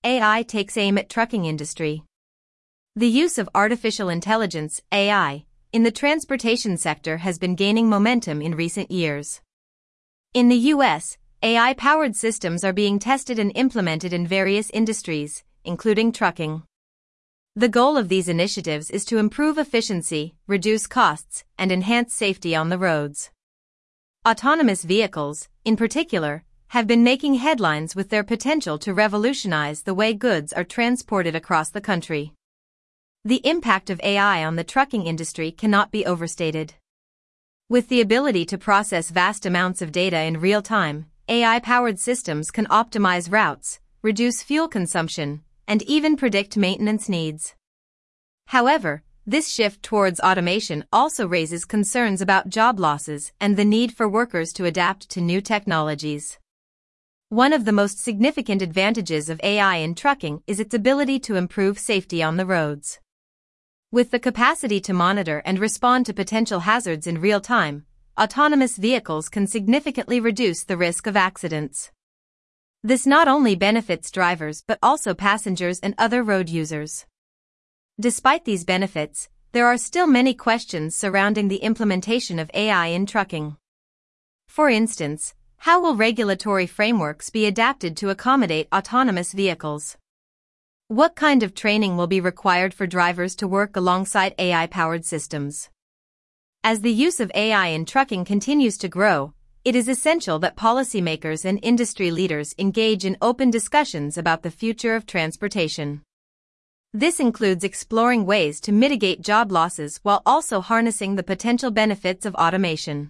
AI takes aim at trucking industry. The use of artificial intelligence, AI, in the transportation sector has been gaining momentum in recent years. In the US, AI-powered systems are being tested and implemented in various industries, including trucking. The goal of these initiatives is to improve efficiency, reduce costs, and enhance safety on the roads. Autonomous vehicles, in particular, have been making headlines with their potential to revolutionize the way goods are transported across the country. The impact of AI on the trucking industry cannot be overstated. With the ability to process vast amounts of data in real time, AI-powered systems can optimize routes, reduce fuel consumption, and even predict maintenance needs. However, this shift towards automation also raises concerns about job losses and the need for workers to adapt to new technologies. One of the most significant advantages of AI in trucking is its ability to improve safety on the roads. With the capacity to monitor and respond to potential hazards in real time, autonomous vehicles can significantly reduce the risk of accidents. This not only benefits drivers but also passengers and other road users. Despite these benefits, there are still many questions surrounding the implementation of AI in trucking. For instance, how will regulatory frameworks be adapted to accommodate autonomous vehicles? What kind of training will be required for drivers to work alongside AI-powered systems? As the use of AI in trucking continues to grow, it is essential that policymakers and industry leaders engage in open discussions about the future of transportation. This includes exploring ways to mitigate job losses while also harnessing the potential benefits of automation.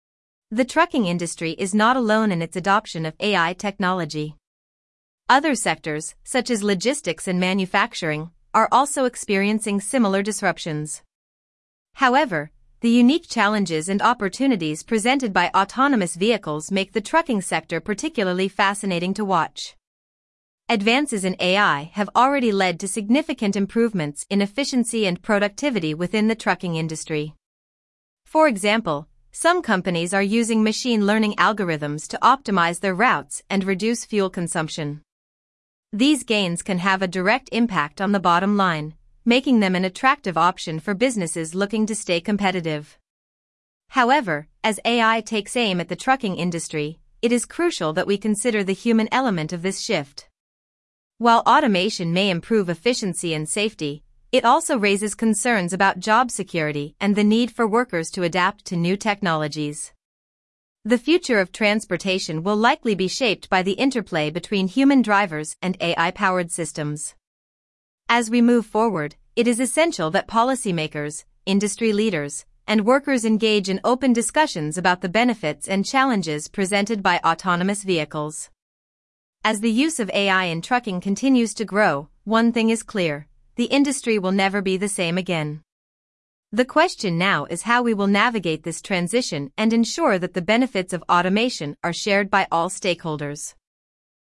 The trucking industry is not alone in its adoption of AI technology. Other sectors, such as logistics and manufacturing, are also experiencing similar disruptions. However, the unique challenges and opportunities presented by autonomous vehicles make the trucking sector particularly fascinating to watch. Advances in AI have already led to significant improvements in efficiency and productivity within the trucking industry. For example, some companies are using machine learning algorithms to optimize their routes and reduce fuel consumption. These gains can have a direct impact on the bottom line, making them an attractive option for businesses looking to stay competitive. However, as AI takes aim at the trucking industry, it is crucial that we consider the human element of this shift. While automation may improve efficiency and safety, it also raises concerns about job security and the need for workers to adapt to new technologies. The future of transportation will likely be shaped by the interplay between human drivers and AI-powered systems. As we move forward, it is essential that policymakers, industry leaders, and workers engage in open discussions about the benefits and challenges presented by autonomous vehicles. As the use of AI in trucking continues to grow, one thing is clear: the industry will never be the same again. The question now is how we will navigate this transition and ensure that the benefits of automation are shared by all stakeholders.